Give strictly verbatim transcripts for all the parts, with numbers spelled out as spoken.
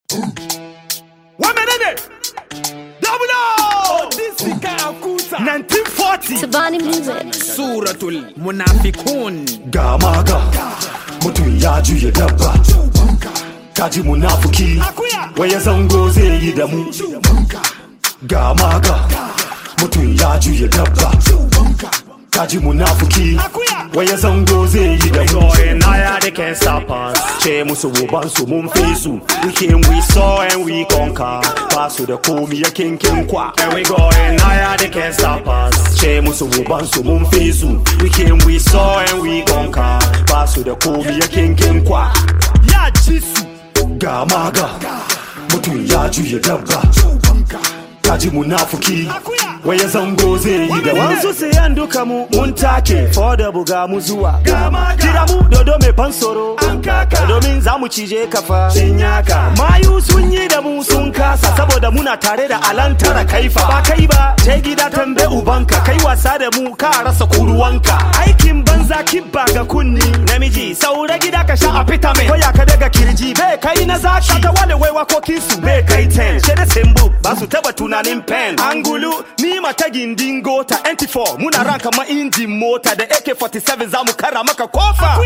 nineteen forty Tabani Music Suratul Munafikun. Gamaga mutum ya juya dabba, kaji munafuki waya zango zai yi da mu. Gamaga mutum ya juya dabba, kaji munafuki waya zango zai yi da mu. Naya they can't stop us. Che musu woban su mun fi su. We came, we saw and we conquer. Pass with the komi a king king kwa. And we going naya they can't stop us. Che musu woban su mun fi su. We came, we saw and we conquer. Pass with the komi a king king kwa. Ya jisu Gamaga mutum ya juya dabba, kaji munafuki waya zango zai yi da mu. Wansu sayan duka mu mun take, for da buga mu zuwa. Kira mu dodo mai fansoro, domin za mu cije kafa. Mayu sun yi da mu sun kasa, saboda muna tare da alantara kaifa. Ba kai ba, je gida tambe ubanka, kai wasa da mu ka rasa kuruwanka. Aikin banza kibba ga kunni, namiji saura gida ka sha a fita mai. Koya ka daga kirji, bai kai na zaki. Ta wale wai wakokin su bai kai ten. Shede sembu, ba su taba tunanin pen. Angulu, ni mata gindin gota N T four muna ranka ma injin mota da A K forty-seven zamu kara maka kofa.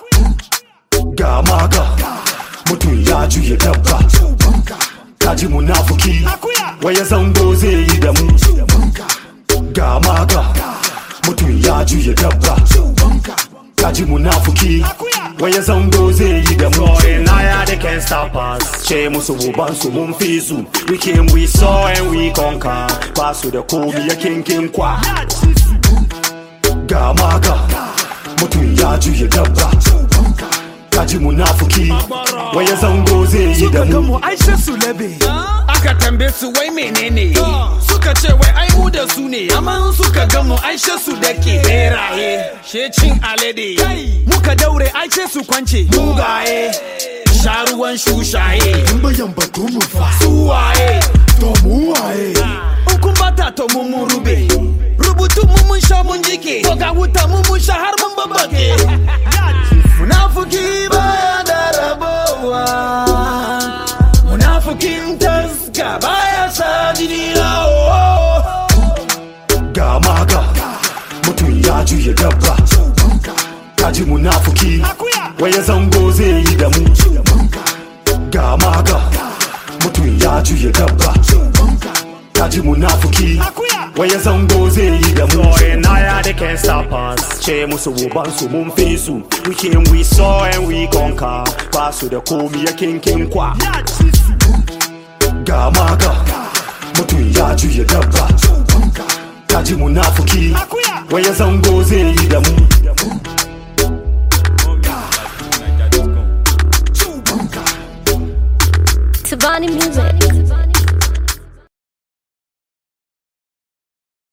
Gamaga mutum ya juya dabba, kaji munafuki waya zango zai yi da mu. Gamaga mutum ya juya dabba, kaji munafuki waya zango zai yi da mu. Naya they can't stop us. Che musu woban su mun fi su. We came, we saw and we conquer. Pass with the komi a king king kwa. Gamaga mutum ya juya dabba, kaji munafuki waya zango zai yi da mu. Aisha Sulebe aka tambaye su wai menene, suka ce wai ai mu da su ne, amma suka ga mu Aisha su dake beraye she cin alade. Muka daure Aisha su kwance mugaye, sharuwan shushaye in bayan batu mu fa su waye to mu waye. Ukun bata to mun mun rube, rubutu mun mun sha mun jike, to ga wuta mun mun sha har mun babake. Munafuki baya da rabowa, munafukin taska baya sa jini lawo. Gamaga mutum ya juya dabba, kaji munafuki waya zango zai yi da mu. Gamaga mutum ya juya dabba, kaji munafuki waya zango zai yi da mu. Naya they can't stop us. Che musu woban su mun fi su. We came, we saw and we conquer. Pass with the komi a king king kwa. Gamaga mutum ya juya dabba, kaji munafuki waya zango zai yi da mu. Tabani Music